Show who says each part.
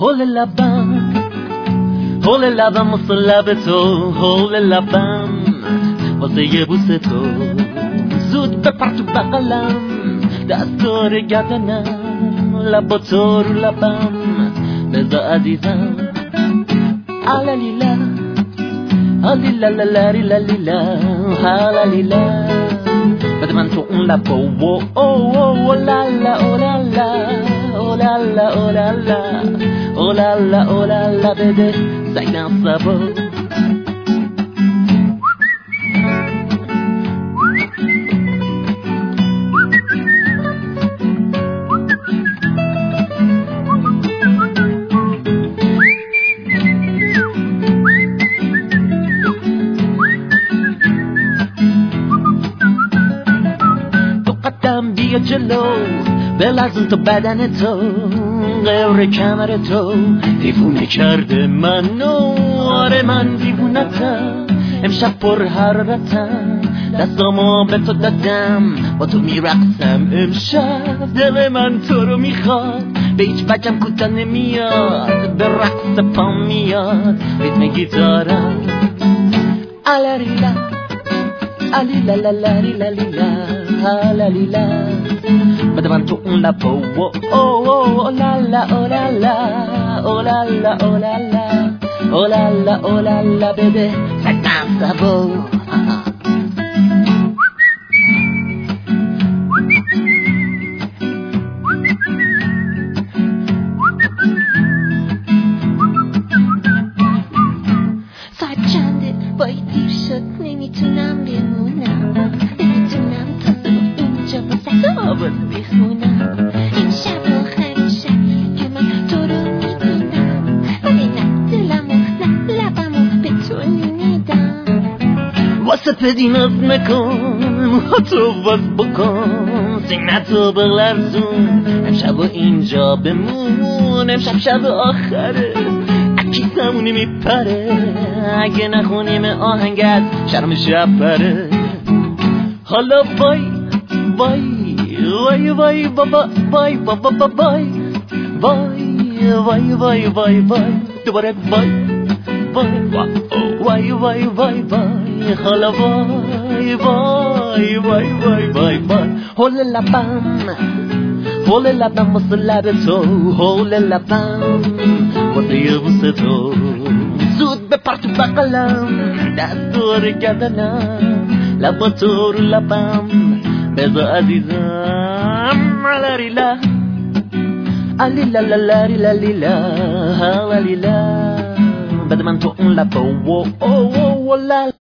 Speaker 1: حول لبم واسه لب تو، حول لبم واسه یه بوس تو. زود بپر تو بغلم، دستور گردنم، لبا تو رو لبم بذار عزیزم. آلالیلا آلیلا لالی لالیلا آلالیلا، بده من تو اون لبا و او لالا اولالا اولالا اولالا اولالا اولالا، بده سگم سبا. بیا جلو بلرزون تو بدن تو، غیر کمر تو دیوونه کرده منو. آره من دیوونتم، امشب پر حرارتم، دستامو به تو دادم با تو میرقصم امشب. دل من تو رو میخواد، به هیچ وجهم کوتاه نمیاد، به رقص پا میاد ریتم گیتارم. آلالیلا آلیلا لالی لالیلا آلالیلا، بده من تو اون لبا و او لالا اولالا اولالا اولالا اولالا اولالا، بده سگم سبا.
Speaker 2: ساعت چنده؟ وای دیر شد، نمیتونم بمونم، نمیتونم تازه اینجا با سگا بخونم. این شب آخرین شب که من تو رو میبینم، ولی نه دلمو نه لبمو به تو نمیدم.
Speaker 1: واسه پدی ناز نکن، موهاتو باز بکن، سینتو بلرزون، امشب و اینجا بمون. امشب شب آخره، کیسمونی میپره، اگه نخونیم آهنگ از شرم شب پره. حالا وای وای وای وای بابا وای بابا بابای وای وای وای وای وای دوباره وای وای وای وای وای. حالا وای وای وای وای وای وای. حول لبم واسه لب تو، حول لبم واسه یه بوس تو. زود بپر تو بغلم، دستور گردنم، لبا تو رو لبم بذار عزیزم. آلالیلا آلیلا لالی لالیلا آلالیلا، بده من تو اون لبا و او لالا.